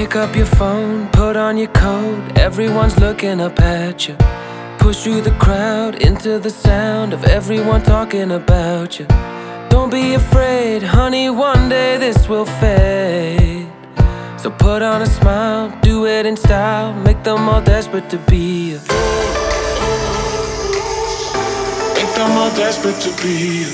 Pick up your phone, put on your coat, everyone's looking up at you. Push through the crowd, into the sound of everyone talking about you. Don't be afraid, honey, one day this will fade. So put on a smile, do it in style, make them all desperate to be you. Make them all desperate to be you.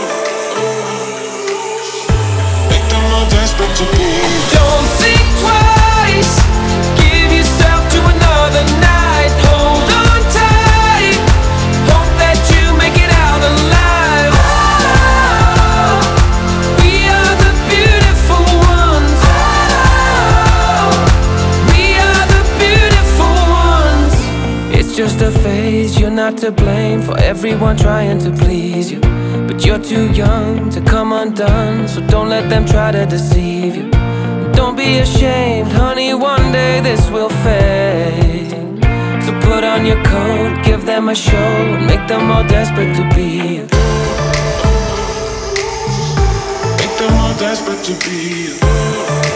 Make them all desperate to be you. Don't think twice, give yourself to another night. Hold on tight, hope that you make it out alive. Oh, we are the beautiful ones. Oh, we are the beautiful ones. It's just a phase, you're not to blame for everyone trying to please you. But you're too young to come undone, so don't let them try to deceive you. Don't be ashamed, honey, one day this will fade. So put on your coat, give them a show, and make them all desperate to be you. Make them all desperate to be you.